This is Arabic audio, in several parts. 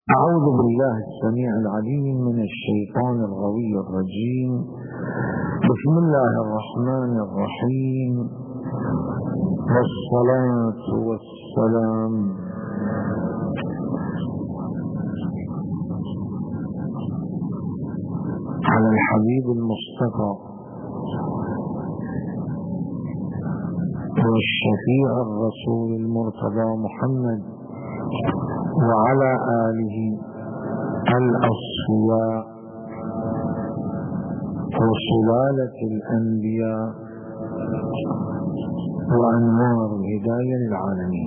أعوذ بالله السميع العليم من الشيطان الغوي الرجيم. بسم الله الرحمن الرحيم، والصلاة والسلام على الحبيب المصطفى والشفيع الرسول المرتضى محمد، وعلى آله الأصفياء وسلالة الأنبياء وأنوار الهداية للعالمين.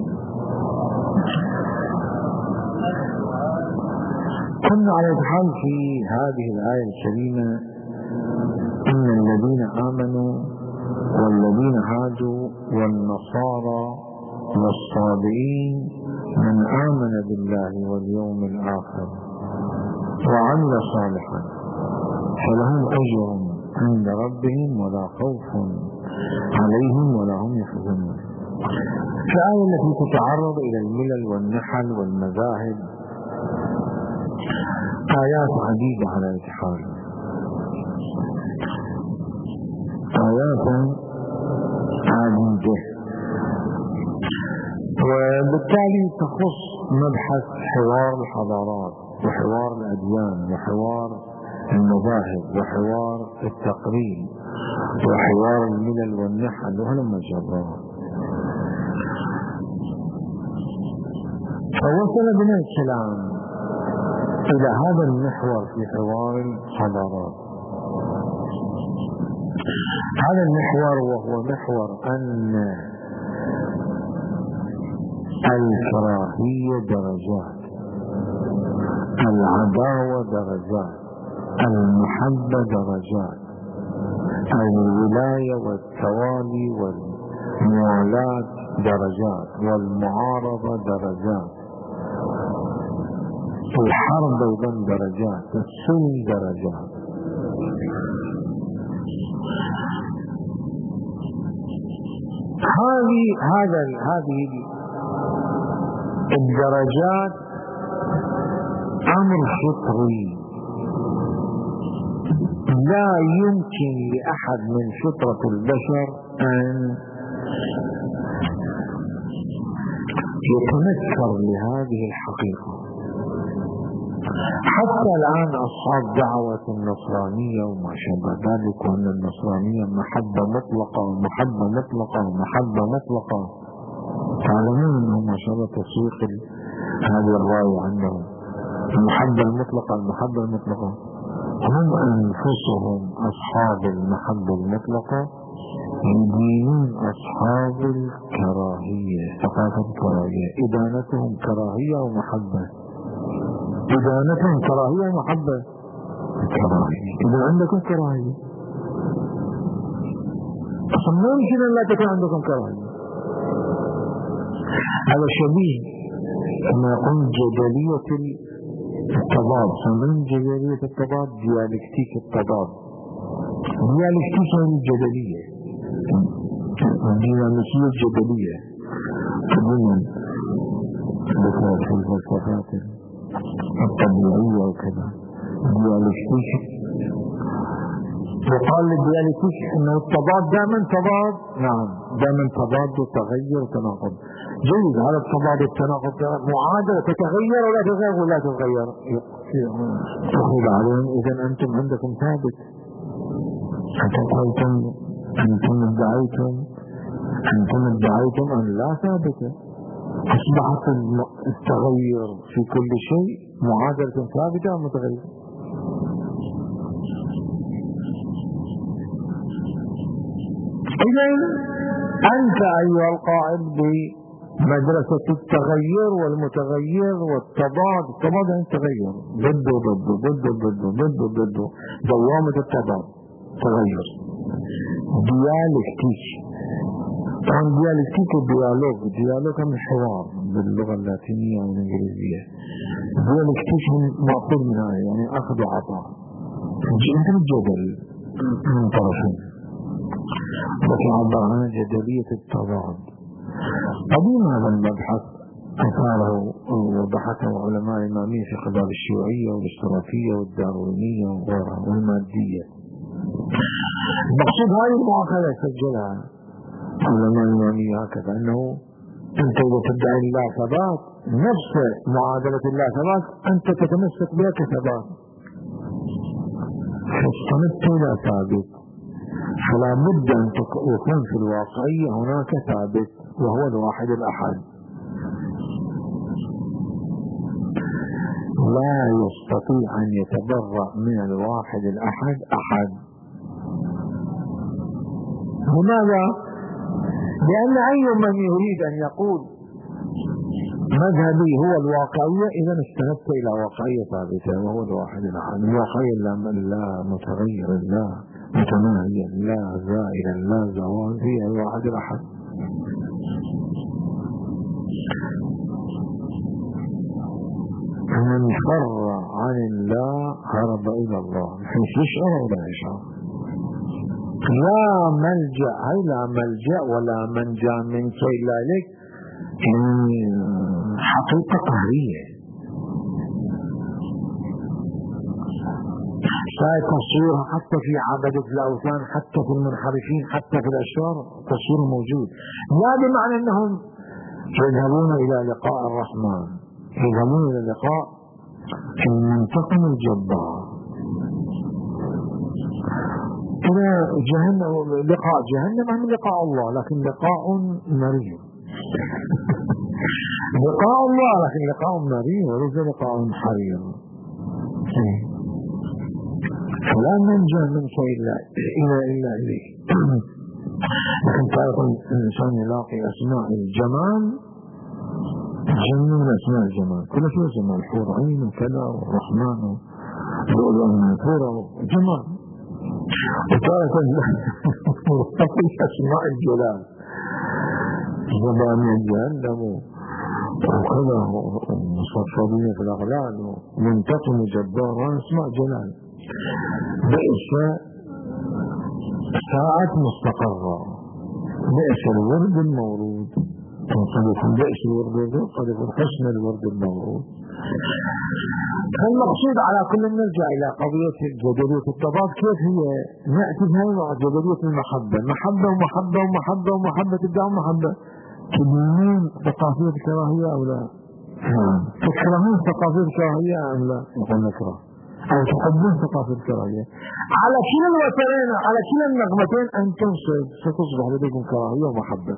كنا على الحال في هذه الآية الكريمة: إن الذين آمنوا والذين هادوا والنصارى والصابئين من آمن بالله واليوم الآخر وعمل صالحا فلهم أجر عند ربهم ولا خوف عليهم ولا هم يحزنون. الآية التي تتعرض إلى الملل والنحل والمذاهب آيات عديدة على الاتحاد، آيات عديدة، وبالتالي تخص مبحث حوار الحضارات وحوار الأديان وحوار المذاهب وحوار التقريب وحوار الملل والنحل وهلم جرا. فوصل بنا الكلام إلى هذا المحور في حوار الحضارات. هذا المحور وهو محور أن الكراهية درجات، العداوة درجات، المحبة درجات، الولاية والتوالي والموالاة درجات، والمعارضة درجات، الحرب أيضا درجات، السلم درجات. هذه الدرجات أمر فطري، لا يمكن لأحد من فطرة البشر أن يتنكر لهذه الحقيقة. حتى الآن أصحاب دعوة النصرانية وما شابه ذلك، وأن النصرانية محبة مطلقة ومحبة مطلقة ومحبة مطلقة، تعلمون أنهم ما شاء الله تسويق هذه الراية عندهم، المحبة المطلقة المحبة المطلقة. هم أنفسهم أصحاب المحبة المطلقة يدينون أصحاب الكراهية، ثقافة الكراهية، إدانتهم كراهية ومحبة، إدانتهم كراهية ومحبة. كراهية، إذا عندكم كراهية أصلا ما يمكن أن لا تكون عندكم كراهية. هذا شبيه كما يقول جدلية التضاد، سنظن جدلية التضاد ديالكتيك التضاد، ديالكتيك يعني الجدلية، الديناميكية الجدلية تقولون ذكرت في الفلسفات الطبيعية وكذا. ديالكتيك وقال للديالكتيك انه التضاد دائما تضاد، نعم دائما تضاد وتغير وتناقض. جيد، هذا التضاد والتناقض معادلة، تتغير ولا تتغير ولا تتغير. تقول عليهم اذا انتم عندكم ثابت، انتم ادعيتم ان لا ثابتة. اصبحت التغير في كل شيء معادلة ثابتة او متغيرة. إذن أنت أيها القائد بمدرسة التغير والمتغير والتضاد. التضاد يعني التغير، ضده دوامة التضاد تغير. ديالكتيك، طبعا ديالكتيك الديالوج، الديالوج من الحوار باللغة اللاتينية والإنجليزية. ديالكتيك مأخوذ منها يعني أخذ وعطاء، مثل الجدل من طرفين، وتعبر عن جدلية التضاد. قديم هذا المبحث أثاره وضحته علماء الإمامية في قضايا الشيوعية والاشتراكية والداروينية وغيرها والمادية. المقصود هذه المعاقلة سجلها علماء الإمامية هكذا، أنه أنت إذا تدعي الله ثبات نفس معادلة الله ثبات أنت تتمسك بها كثبات، فاستمدت إلى ثابت، فلا بد أن يكون في الواقعية هناك ثابت وهو الواحد الأحد. لا يستطيع أن يتبرأ من الواحد الأحد أحد. لماذا؟ لأن أي من يريد أن يقول مذهبي هو الواقعية إذا استندت إلى واقعية ثابتة وهو الواحد الأحد. الواقعية لا متغير، لا متناهي، لا زائل، لا زوال، هي الواحد الأحد. من فر عن الله هرب إلى الله، حيث يشعر ولا يشعر. لا ملجأ، أي لا ملجأ ولا منجا منك إلا لك، حقيقة قهرية. شايف تصويرها حتى في عبدة الأوثان، حتى في المنحرفين، حتى في الأشرار تصوير موجود. لا بمعنى أنهم يذهبون إلى لقاء الرحمن، يذهبون إلى لقاء المنتقم الجبار، إلى جهنم، لقاء جهنم هم لقاء الله، لكن لقاء مريض. لقاء الله لكن لقاء مريض وليس لقاء حرير. فلا منجا منك إلا إليه. لكن تعرف الإنسان يلاقي أسماء الجمال، جنة من أسماء الجمال، كل شيء جمال، حور عين وكذا والرحمن ولؤلؤ منثورة جمال. وتعرف أسماء الجلال، زبانية جهنم وكذا مصفدين في الأغلال ومنتقم جبار، أسماء جلال. بئس ساعة مستقرة، بئس الورد المورود، قد يكون بئس الورد قد يكون حسن الورد المورود. فالمقصود على كل نرجع إلى قضية جدلية التضاد. كيف هي نأتي بها مع جدلية المحبة، محبة ومحبة ومحبة ومحبة، تبدأ محبة. تدينون ثقافية الكراهية أو لا؟ تكرهون ثقافية الكراهية أم لا؟ نقول نكره. أو تحبون ثقافة الكراهية. على كلا الوترين، على كلا النغمتين أنتم ستصبح لديكم كراهية ومحبة.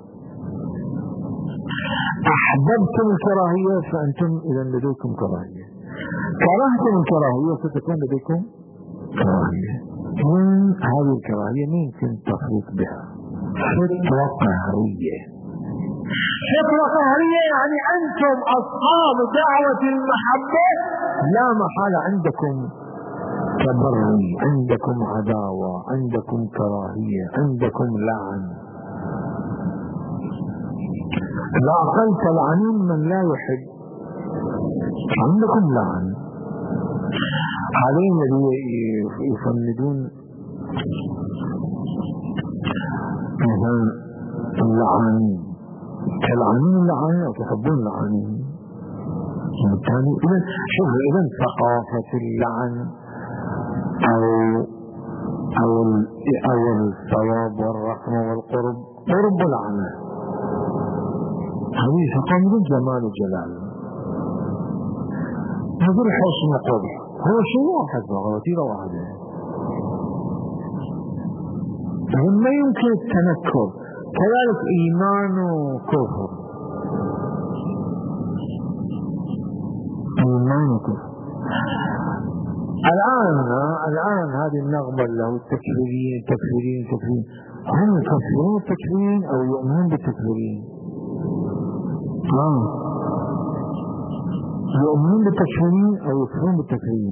أحببتم الكراهية فأنتم إذا لديكم كراهية، كرهتم الكراهية ستكون لديكم كراهية. من هذه الكراهية ممكن تفرق بها فتوى قهرية. فتوى قهرية يعني أنتم أصحاب دعوة المحبة لا محالة عندكم تبري، عندكم عداوة، عندكم كراهية، عندكم لعن. لا أقل تلعنون من لا يحب، عندكم لعن. هذين الذي يفندون مثلا اللعانين، تلعنون اللعانين أو تحبون اللعانين. بالتالي إذن شوف، إذن ثقافة اللعن أو الثواب والرحمة والقرب، قرب العمل، هذه ثقافة جمال وجلال. هذا الحسن قبح هو شيء واحد وغوتيرة واحدة، ما يمكن التنكر. كذلك إيمان وكفر، إيمان وكفر. الآن هذه النغمة له التكفيرين هم يكفرون التكفيرين أو يؤمنون بالتكفيرين؟ يؤمنون بالتكفيرين أو يكفرون بالتكفيرين؟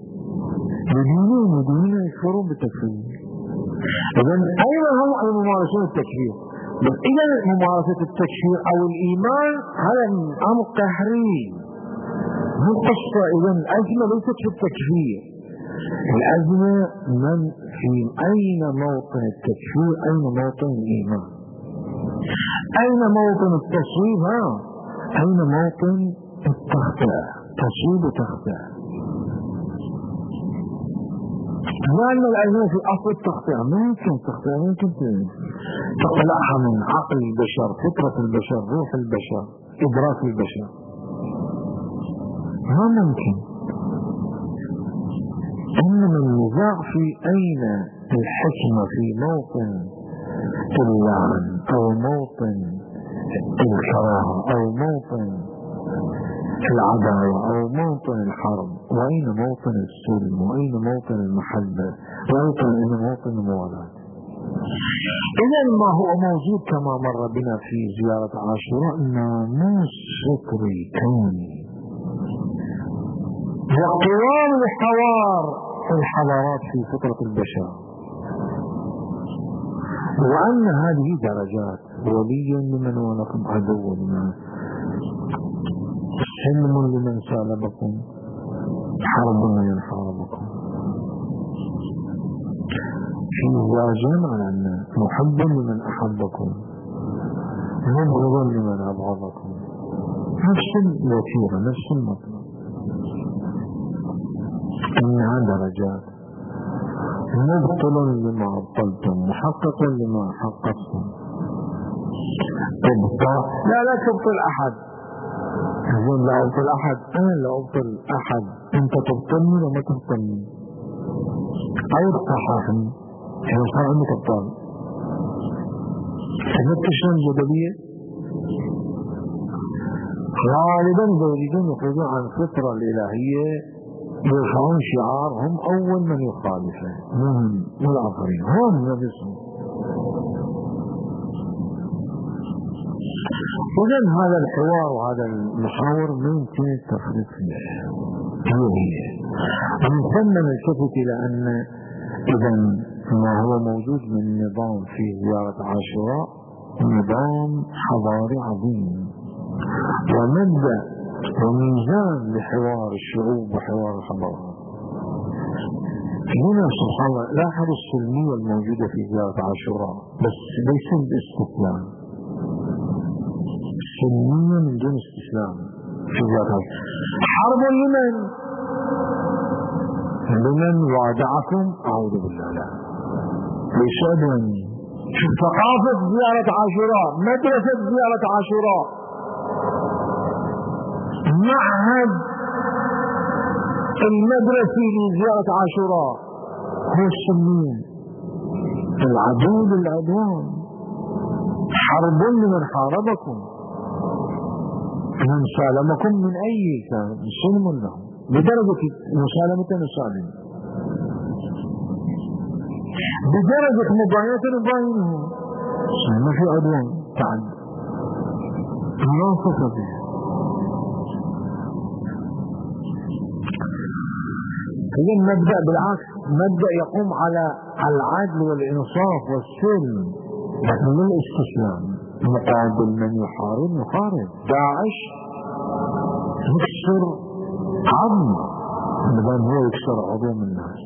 يدينون يكفرون بالتكفيرين. إذن أين هم الممارسون التكفير؟ إذا ممارسة التكفير أو الإيمان هذا أمر قهري، مو قصة. إذن الأزمة ليست في التكفير، الأزمة من في أين موطن التكفير، أين موطن الإيمان، أين موطن التصويب. أين موطن التخطئة؟ تصيب تخطئ، لأن العلم في أصل التخطئة ما يمكن تخطئة، ما يمكن تقلعها من عقل البشر، فطرة البشر، روح البشر، إدراك البشر، ما ممكن. إنما النزاع في أين الحكمة، في موطن اللعن أو موطن الكراهة أو موطن العداوة أو موطن الحرب، وأين موطن السلم، وأين موطن المحبة، وأين موطن الموالاة. إذا ما هو موجود كما مر بنا في زيارة عاشوراء ناموس فطري كوني وقوام لحوار الحضارات في فطرة البشر، وأن هذه درجات، ولي لمن ولكم عدو لمن، سلم لمن سالبكم، حرب لمن حاربكم، في زاجان على أن محب لمن أحبكم، مبغض لمن أبغضكم، نفس الوتيرة، نفس المطلب، إنها درجات، مبطل لما أبطلتم، محقق لما حققتم. لا تبطل أحد، لا أبطل أحد، أنا لا أبطل أحد، أنت تبطلني وما تبطلني، أو تصححني، أنا صار عندك أبطال. فهمت شلون الجدلية؟ غالبا يريدون يخرجون عن الفطرة الإلهية، يرفعون شعار هم أول من يخالفه، مو الآخرين، هم نفسهم. إذن هذا الحوار وهذا المحاور ما يمكن التفريط فيه، ومن ثم نلتفت إلى أن إذن ما هو موجود من نظام في زيارة عاشوراء نظام حضاري عظيم، ومبدأ وميزان لحوار الشعوب وحوار الحضارات. هنا سبحان الله لاحظ السلمية الموجودة في زيارة عاشوراء، بس ليس باستسلام، سلمية من دون استسلام في زيارة عاشوراء. حرب لمن وادعكم، أعوذ بالله، لا ليس أدواني. شوف ثقافة زيارة عاشوراء، مدرسة زيارة عاشوراء، معهد المدرسي لزيارة عاشوراء هو السلمية، العدو للعدوان، حرب لمن حاربكم، من سالمكم من أي كان سلم له، بدرجة مسالمة نسالم، بدرجة مباينة نباينه، ما في عدوان تعد لا تستطيع. إذا المبدأ بالعكس، مبدأ يقوم على العدل والإنصاف والسلم، لكن من الاستسلام، مقابل من يحارب. داعش يكسر عظم بدل هو يكسر عظوم الناس،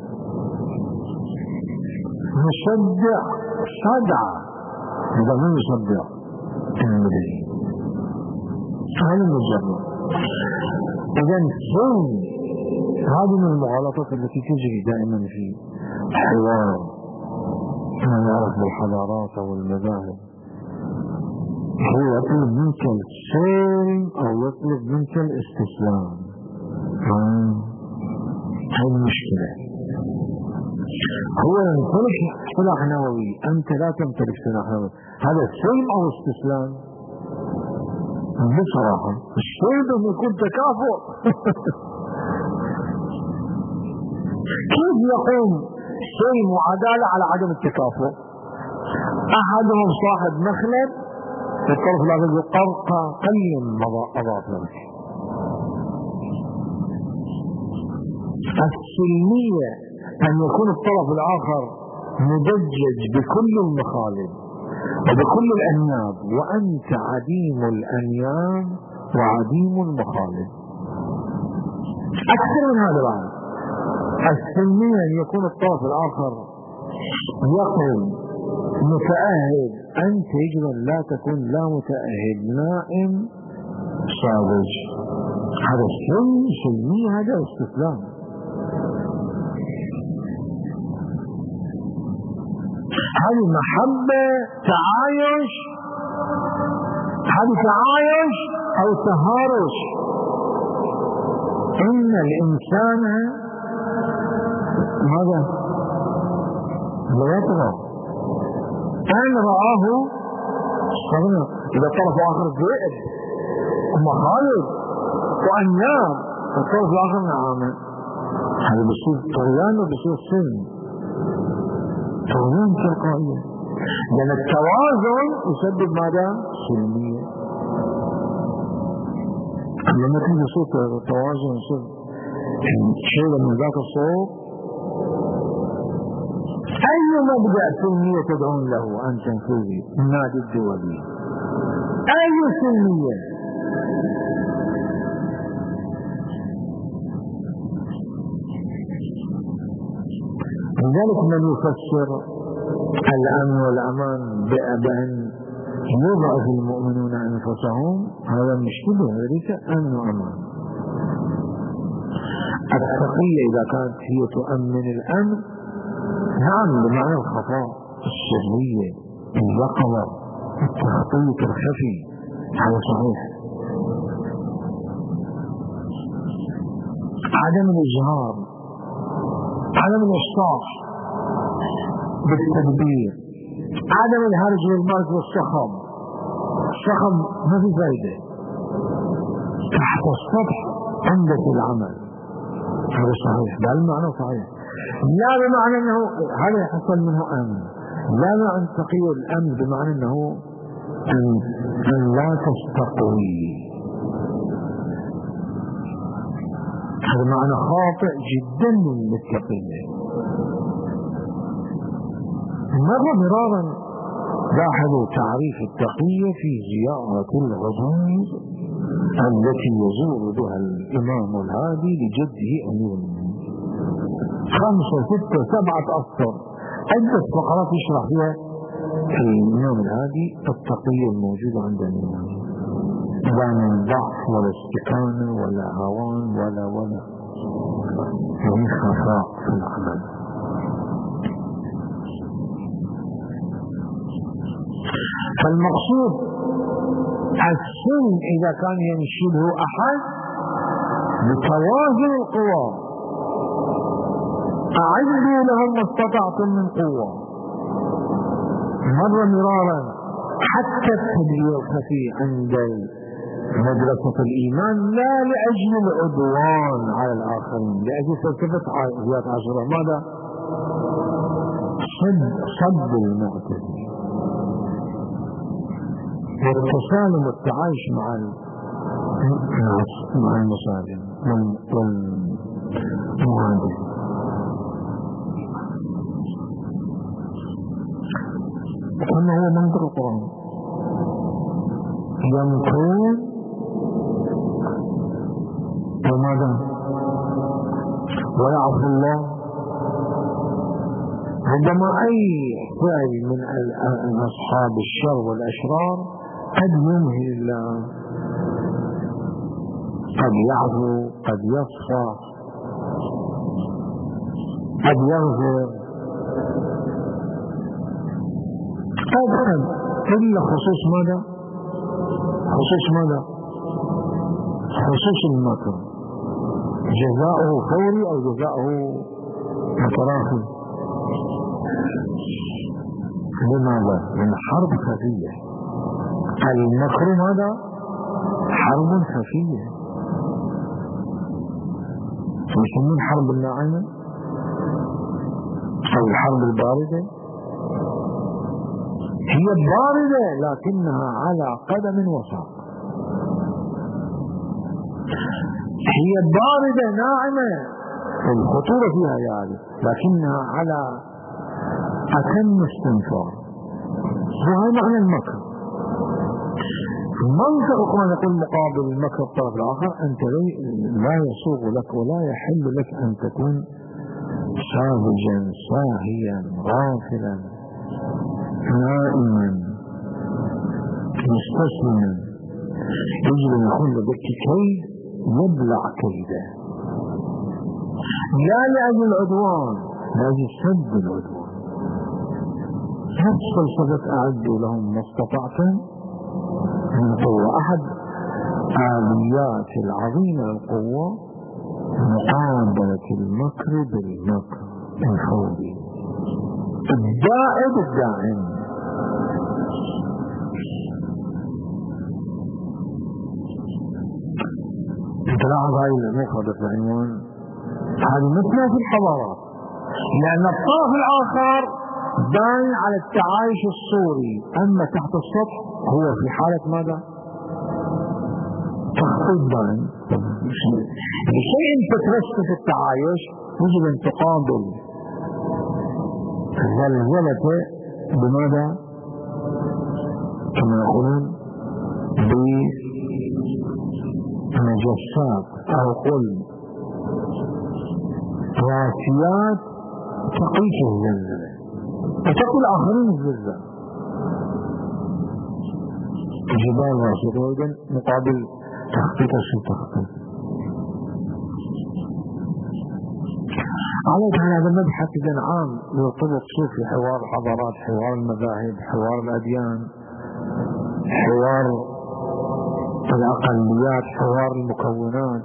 يصدع صدع بدل هو يصدع المدنيين، هذا المجرد. إذا السلم هذه من المغالطات التي تجري دائما في حوار ما يعرف بالحضارات أو المذاهب، هو يطلب منك السلم أو يطلب منك الاستسلام. هذه المشكلة. هو يمتلك سلاح نووي، أنت لا تمتلك سلاح نووي، هذا السلم أو استسلام؟ بصراحة السلم يكون تكافؤ. كيف يقوم سلم وعدالة على عدم التكافؤ؟ أحدهم صاحب مخلب، الطرف الآخر يقرقى قليل أظافرك. السلمية أن يكون الطرف الآخر مدجج بكل المخالب وبكل الأنياب، وأنت عديم الأنياب وعديم المخالب. أكثر من هذا بعد. السلمية أن يكون الطرف الآخر يقوم متأهل، أنت يجب أن لا تكون لا متأهل، نائم ساذج، هذا سلمي، هذا استسلام. هذه محبة تعايش، هذه تعايش أو تهارش. إن الإنسان ماذا؟ لا يطغى أن رآه استغنى. إذا طرف آخر ذئب ومخالب وأنياب، الطرف الآخر نعامة، هذا بصير طغيان وبصير سلم، طغيان تلقائية، لأن التوازن يسبب ماذا؟ سلمية. لما تيجي صوت التوازن يصير شيء من ذاك الصوت. أي مبدأ سلمية تدعون له أن تنفذي النادي الدولي؟ أي سلمية؟ لذلك من يفسر الأمن والأمان بأن يضعف المؤمنون أنفسهم، هذا مشكلة، هذا ليس أمن وأمان. التقية إذا كانت هي تؤمن الأمن، نعم، بمعنى الخفاء، السرية، اليقظة، التخطيط الخفي، هذا صحيح. عدم الإجهار، عدم الإشطاح بالتدبير، عدم الهرج والمرج والصخب. الصخب ما في فائدة، تحت السطح عندك العمل، هذا صحيح، بل معنى صحيح. لا بمعنى أنه هذا يحصل منه أمن، لا معنى تقي الأمن بمعنى أنه أن لا تستقوي، هذا معنى خاطئ جدا للتقية. مرة مرارا لاحظوا تعريف التقية في زيارة الغضون التي يزور بها الإمام الهادي لجده أمير المؤمنين، 5 6 7 أسطر، عدة فقرات يشرح فيها الإمام الهادي التقية الموجودة عند الإمام، لا من ضعف ولا استكانة ولا هوان ولا يعني خفاء في العمل. فالمقصود السلم إذا كان ينشده أحد بتوازن القوى، أعدوا لهم ما استطعتم من قوة، مرة مرارا، حتى التدبير الخفي عند مدرسة الإيمان، لا لأجل العدوان على الآخرين، لأجل فلسفة زياد عاشوراء، ماذا؟ صد المعتدين، والتسالم والتعايش مع المسالم والمعادل. وأنه هو منطق القرآن، يمكرون وماذا؟ ويعفو الله. عندما أي فعل من أصحاب الشر والأشرار قد يمهل الله، قد يعفو، قد يصفح، قد يغفر، قد إلا خصوص ماذا؟ خصوص ماذا؟ خصوص المكر، جزاؤه فوري أو جزاؤه متراخي. لماذا؟ من حرب خفية. المكر ماذا؟ حرب خفية، يسمون حرب الناعمة أو الحرب الباردة. هي باردة لكنها على قدم وساق، هي باردة ناعمة، الخطورة فيها يعني، لكنها على أتم استنفار. وهذا معنى المكر. منطق القرآن يقول مقابل المكر الطرف الآخر، أنت لا يسوغ لك ولا يحل لك أن تكون ساذجا ساهيا غافلا نائما مستسلما يجب أن يكون لديك كيد يبلع كيده، لا لأجل العدوان، لأجل سد العدوان. نفس فلسفة أعدوا لهم ما استطعتم من قوة. أحد آليات العظيمة القوة مقابلة المكر بالمكر الفوري الدائم الدائم. تلاحظ هذه النقطة في العنوان، هذه مثلها في الحضارات، لأن الطرف الآخر باين على التعايش الصوري، أما تحت السطح هو في حالة ماذا؟ تخطيط باين. الشيء أنت ترسل في التعايش يجب أن تقابل زلزلته بماذا؟ كما يقولون بمجسات أو قل راسيات تقيس الزلزلة وتقي الآخرين الزلزلة. جبال راسية مقابل تخطيط الشيء تخطيط. على هذا المبحث إذن عام يرتبط شوف في حوار الحضارات، حوار المذاهب، حوار الأديان، حوار الأقليات، حوار المكونات،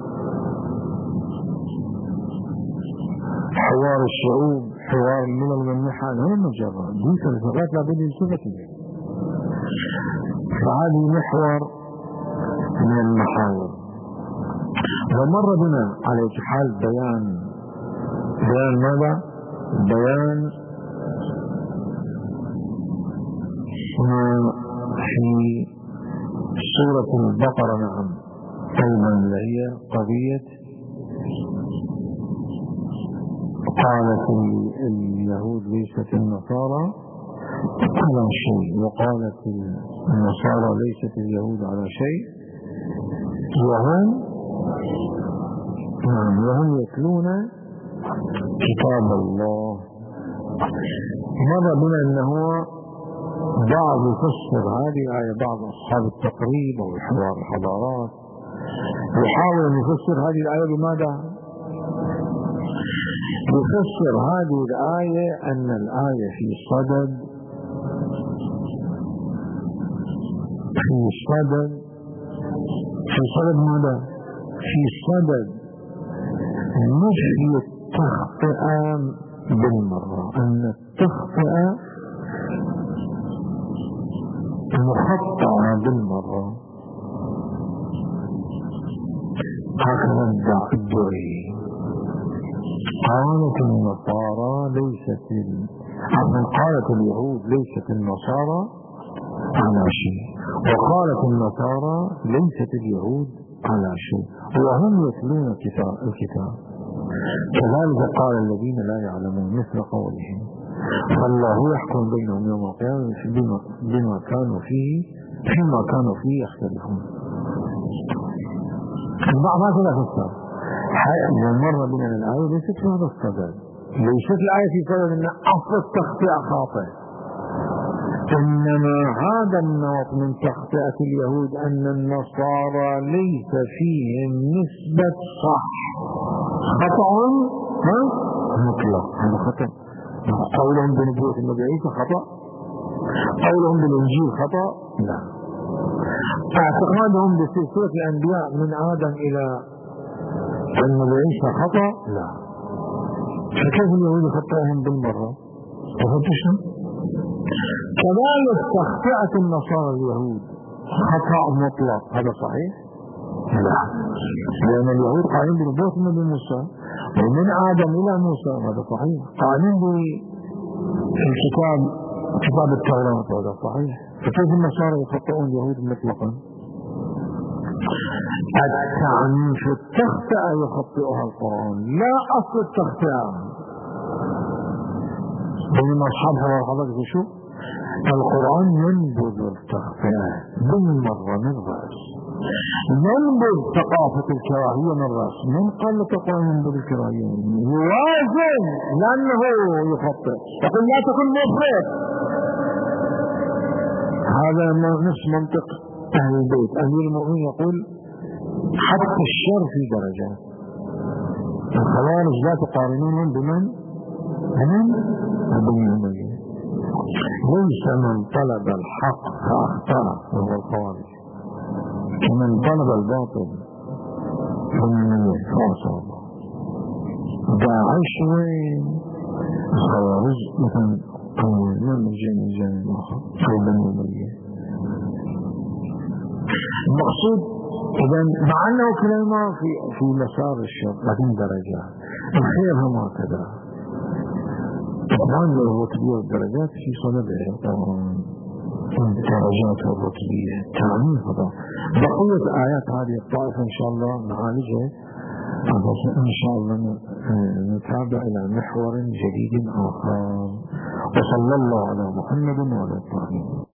حوار الشعوب، حوار الملل والنحل. هي مجرد دي فلسفات لابد يلتفت إليها. فهذه محور من المحاور. ومر بنا على حال بيان ماذا؟ بيان ما في سورة البقرة نعم أيضا هي قضية قالت اليهود ليست النصارى على شيء، وقالت النصارى ليست اليهود على شيء، وهم يتلون كتاب الله. مر بنا أنه بعض يفسر هذه الآية، بعض أصحاب التقريب أو حوار الحضارات يحاول أن يفسر هذه الآية بماذا؟ يفسر هذه الآية أن الآية في صدد ماذا؟ في صدد نفي التخطئة بالمرة، أن التخطئة مخطئة بالمرة. هكذا الدعي قالت النصارى ليست قالت اليهود ليست النصارى على شيء، وقالت النصارى ليست اليهود على شيء، وهم يتلون الكتاب. كذلك قال الذين لا يعلمون مثل قولهم، فالله يحكم بينهم يوم القيامة فيما كانوا فيه يختلفون. البعض هكذا فسر. مرة بنا الآية ليست في هذا الصدد، ليست الآية في صدد أن أصل التخطئة خاطئ، إنما هذا النوع من تخطئة اليهود أن النصارى ليس فيهم نسبة صح، خطأ مطلق. هذا خطأ. قولهم بنبوة النبي عيسى خطأ، قولهم بالإنجيل خطأ، لا. اعتقادهم بسلسلة الأنبياء من آدم إلى النبي عيسى خطأ، لا. فكيف اليهود خطأهم بالمرة؟ تفتشهم. كذلك تخطئة النصارى اليهود خطأ مطلق، هذا صحيح؟ لا، لأن اليهود قائمين بنبوة النبي موسى ومن آدم إلى موسى، هذا صحيح. قائمين بالكتاب كتاب التوراة، هذا صحيح. فكيف النصارى يخطئون اليهود مطلقا؟ التعنيف التخطئة يخطئها القرآن، لا أصل التخطئة. بينما أصحاب حضرتك شو؟ القرآن ينبذ التخطئة بالمرة من الرأس، ينبذ ثقافة الكراهية من الرأس. من قال لك القرآن ينبذ الكراهية؟ يوازن، لأنه يخطئ، يقول لا تكن مفرط. هذا نفس منطق أهل البيت. أمير المؤمنين يقول حتى الشر في درجات. الخوارج لا تقارنونهم بمن؟ بالمؤمنين. ليس من طلب الحق فأخطأ وهو الخوارج، ومن طلب الباطل فأصاب. داعش وين؟ الخوارج مثلا من الجانب الآخر أو بالمؤمنين. المقصود إذا مع أنه كلمة في مسار الشر لكن درجات. الخير هم هكذا طبعا الرتبية والدرجات في صنبه طبعا الدرجات والرتبية تعميم هذا. بقية آيات هذه الطائفة إن شاء الله نعالجها إن شاء الله نتابع إلى محور جديد آخر. وصلى الله على محمد وعلى آله.